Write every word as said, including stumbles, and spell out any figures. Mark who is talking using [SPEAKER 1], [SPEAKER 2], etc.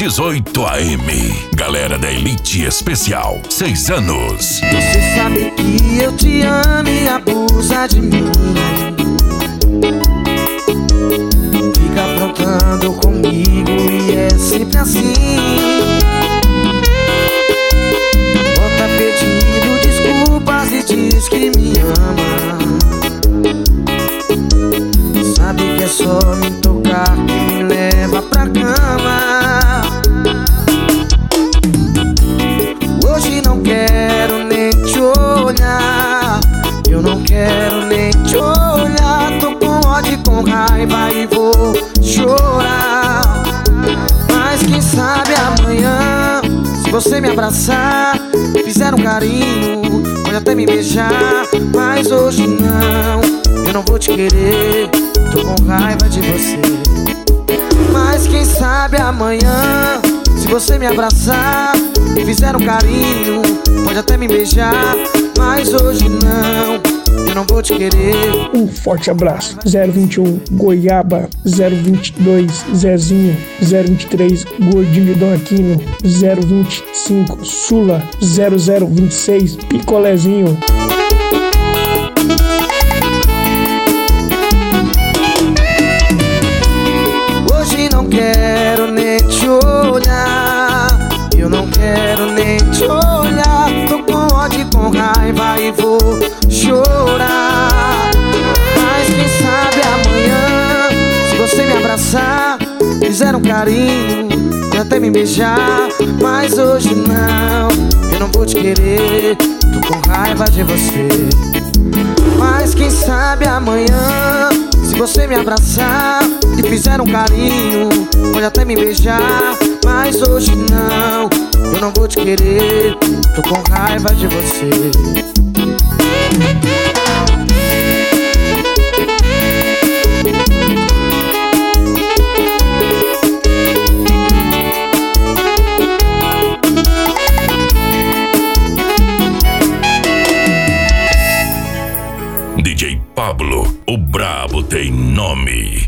[SPEAKER 1] dezoito A M. Galera da Elite Especial, seis anos.
[SPEAKER 2] Você sabe que eu te amo e abusa de mim. Fica aprontando comigo e é sempre assim. Volta pedindo desculpas e diz que me ama. Sabe que é só me tocar que me leva pra cama. Hoje não quero nem te olhar. Eu não quero nem te olhar. Tô com ódio, com raiva e vou chorar. Mas quem sabe amanhã, se você me abraçar, fizer um carinho, pode até me beijar. Mas hoje não, eu não vou te querer. Tô com raiva de você. Mas quem sabe amanhã, se você me abraçar, fizer um carinho, pode até me beijar. Mas hoje não, eu não vou te querer.
[SPEAKER 3] Um forte abraço. Zero vinte e um Goiaba, zero vinte e dois Zezinho, zero vinte e três Gordinho de Dom Aquino, zero vinte e cinco Sula, zero zero vinte e seis Picolézinho.
[SPEAKER 2] Hoje não quero nem te olhar. Eu não quero nem te olhar. Tô com ódio, com raiva e vou chorar. Mas quem sabe amanhã, se você me abraçar, fizer um carinho, pode até me beijar. Mas hoje não, eu não vou te querer. Tô com raiva de você. Mas quem sabe amanhã, se você me abraçar e fizer um carinho, pode até me beijar. Mas hoje não, eu não vou te querer. Tô com raiva de você.
[SPEAKER 1] D J Pablo, o brabo tem nome.